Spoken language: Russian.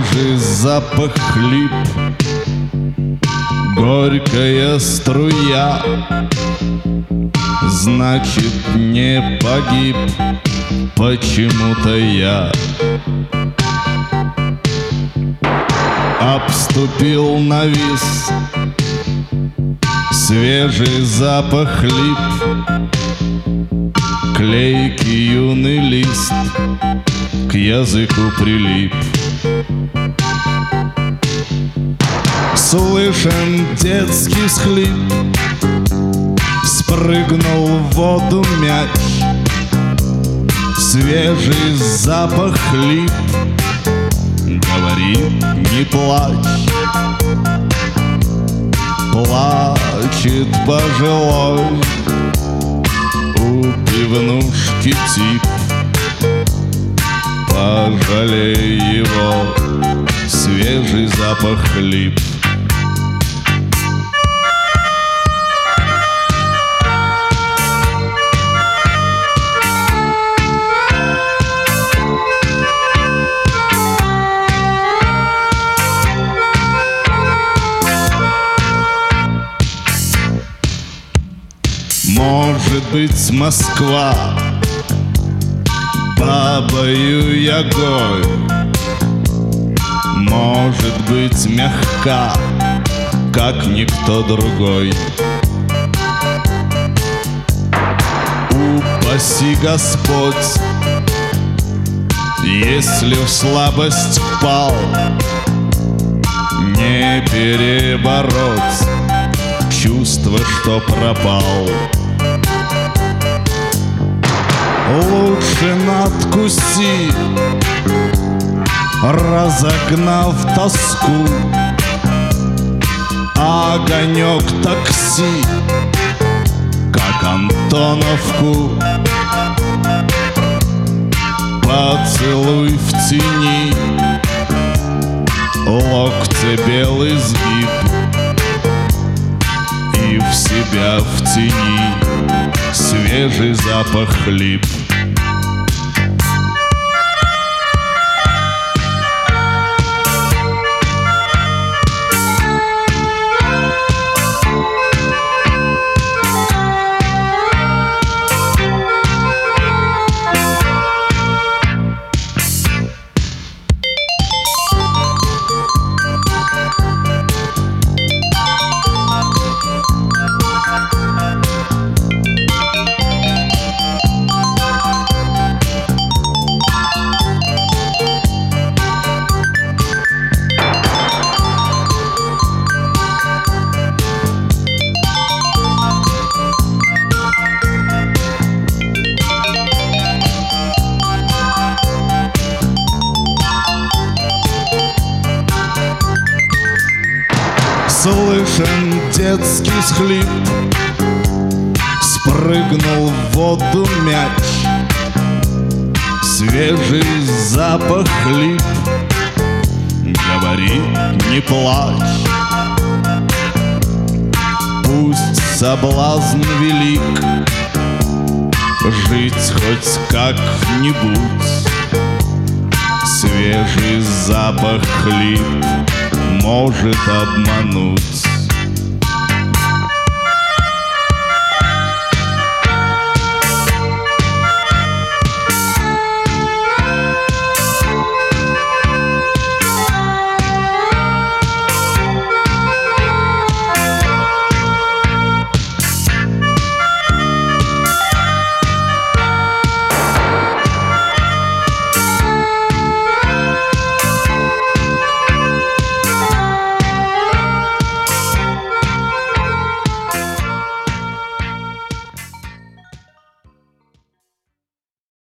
Свежий запах лип, горькая струя, значит, не погиб почему-то я. Обступил навис, свежий запах лип, клейкий юный лист к языку прилип. Слышен детский всхлип, спрыгнул в воду мяч, свежий запах лип, говорит, не плачь. Плачет пожилой у пивнушки тип, пожалей его, свежий запах лип. Может быть, Москва Бабою Ягой, может быть, мягка, как никто другой. Упаси Господь, если в слабость впал, не перебороть чувство, что пропал. Лучше надкуси, разогнав тоску, огонек такси, как Антоновку. Поцелуй в тени, локтя белый сгиб, и в себя в тени свежий запах лип. Слышен детский всхлип, спрыгнул в воду мяч, свежий запах лип, говорит, не плачь. Пусть соблазн велик, жить хоть как-нибудь, свежий запах лип может обмануть.